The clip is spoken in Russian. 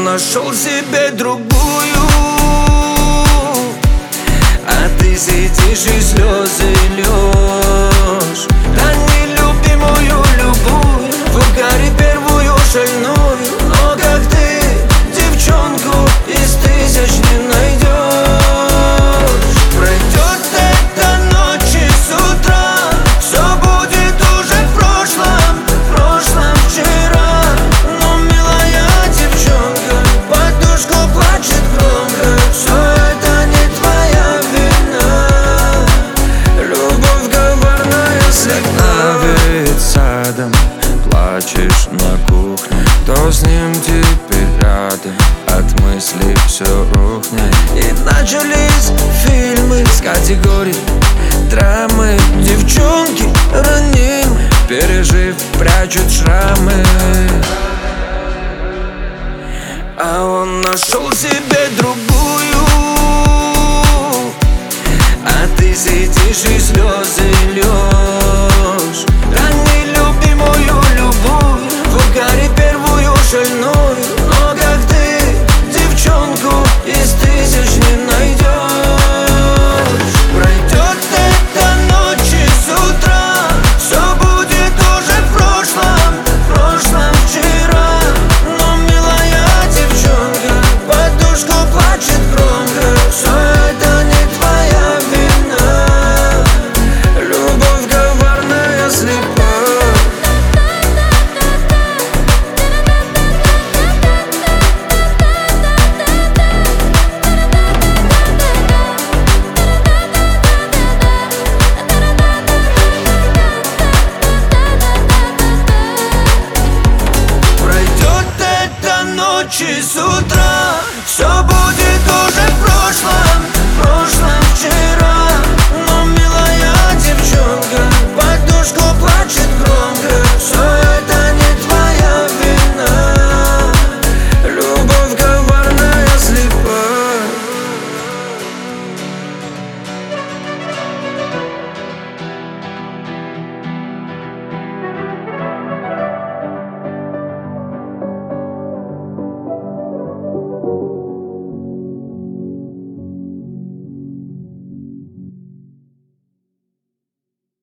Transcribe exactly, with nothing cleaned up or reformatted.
он нашел себе другую, а ты сидишь и слезы льешь. Да нелюбимую любую, в угаре первую шальную. Но как ты девчонку из тысяч не найдешь. Пройдет эта ночь и с утра все будет уже в прошлом, в прошлом вчера. Но милая девчонка подушку плачет громко. Все это не твоя вина. Любовь коварная слегка. Перед садом плачешь на кухне. Кто с ним теперь рядом? От мыслей все рухнет. И начались фильмы с категории драмы. Девчонки ранимы, Пережив, прячут шрамы. а он нашел себе другую, а ты сидишь и слезы льешь. Да нелюбимую любую, в угаре первую шальную. Но как ты девчонку из тысяч не найдешь. Пройдет эта ночь и с утра все будет уже в прошлом, в прошлом вчера. Но милая девчонка подушку плачет громко. Все это не твоя вина. Любовь коварная слепа. Пройдет эта ночь и с утра все будет